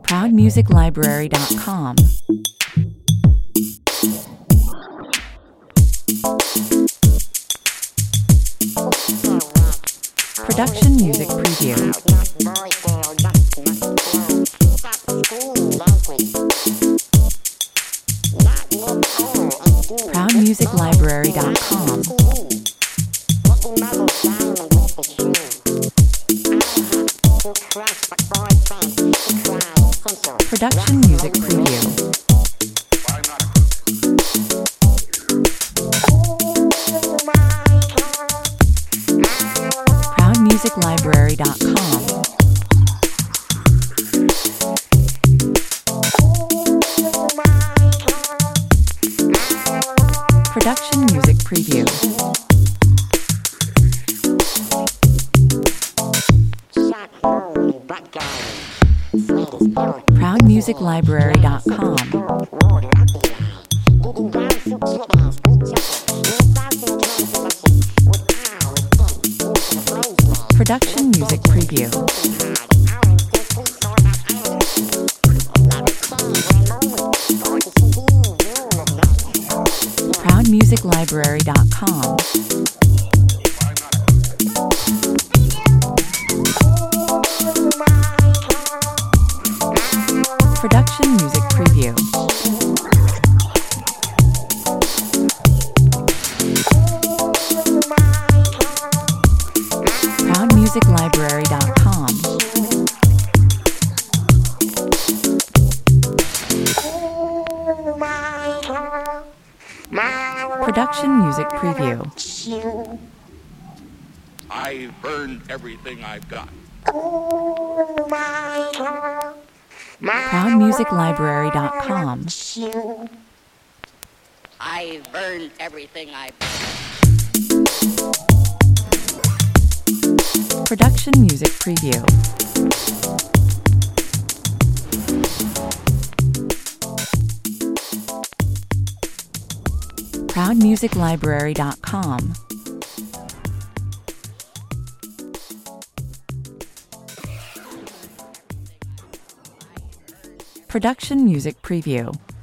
ProudMusicLibrary.com. Production Music Preview. ProudMusicLibrary.com. Production Music Preview. ProudMusicLibrary.com. Production Music Preview. ProudMusicLibrary.com. Production Music Preview. ProudMusicLibrary.com. Production Music Preview. ProudMusicLibrary.com. Production Music Preview. I've earned everything I've got. ProudMusicLibrary.com. I've earned everything I've got. Production Music Preview. ProudMusicLibrary.com. Production Music Preview.